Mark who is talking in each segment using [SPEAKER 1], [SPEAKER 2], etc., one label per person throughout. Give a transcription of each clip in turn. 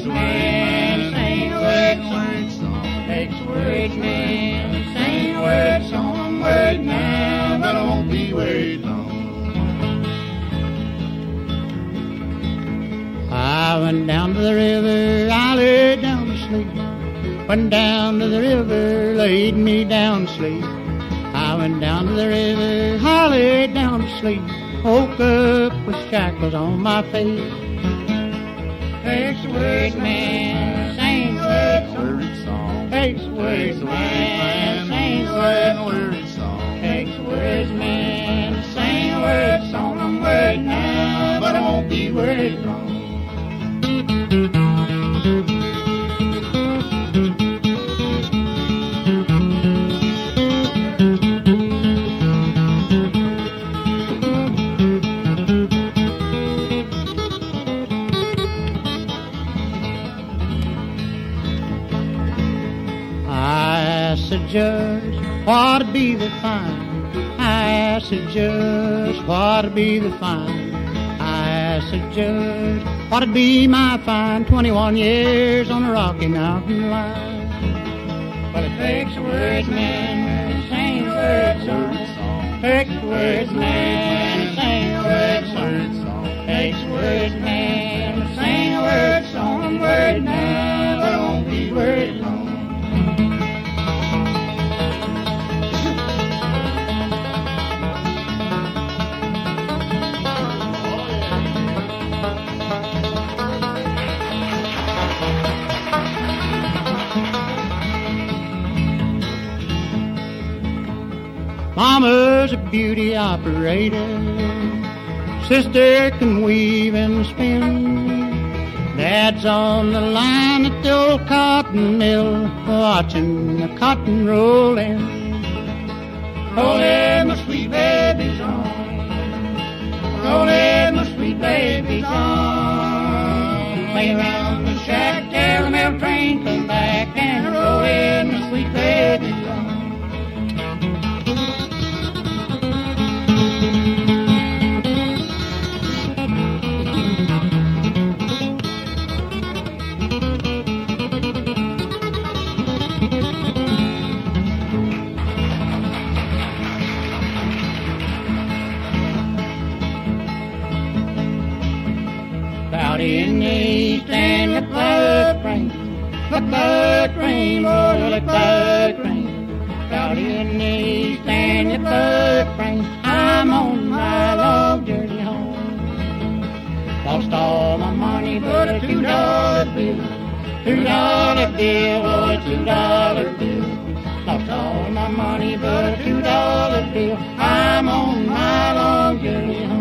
[SPEAKER 1] man, sing a word song. Takes a word man, sing a word song. Word now, but don't be word long. I went down to the river, I laid down to sleep. Went down to the river, laid me down to sleep. I went down to the river, I laid down to sleep. Woke up with shackles on my feet. Takes a word man, sing a word song. Takes a word man, sing a word song. Takes a word man, sing a word song. I'm word now, but I won't be word wrong. I asked the judge what'd be the fine. I asked the judge what'd be the fine. I asked the judge what'd be my fine. 21 years on the Rocky Mountain line. But it takes a word man to sing a word song. Takes a word man to sing a word song. Takes a word man to sing a word song. Word now, but it won't be word long. Mama's a beauty operator. Sister can weave and spin. Dad's on the line at the old cotton mill, watching the cotton roll in. Rolling my sweet babies on. Rolling my sweet babies on. Lay around the shack till the mail train come back and rolling my sweet babies on. Out in the east and the blood rain, oh, the blood rain. Out in the east and the blood rain, I'm on my long journey home. Lost all my money but a $2 bill, $2 bill, oh, a $2 bill. Lost all my money but a $2 bill, I'm on my long journey home.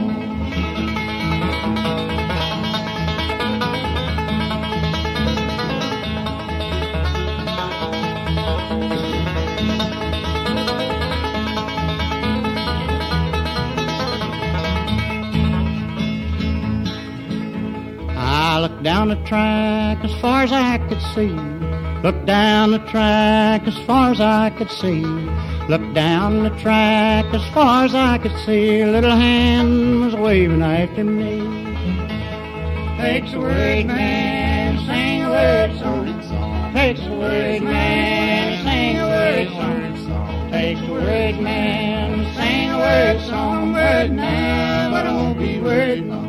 [SPEAKER 1] I looked down the track as far as I could see. Looked down the track as far as I could see. Looked down the track as far as I could see. A little hand was waving after me. Takes a word man, sing a word song. Takes a word man, sing a word song. Takes a word man, sing a word song. Word now, but it won't be word long.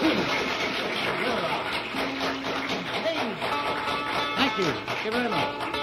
[SPEAKER 1] Thank you very much.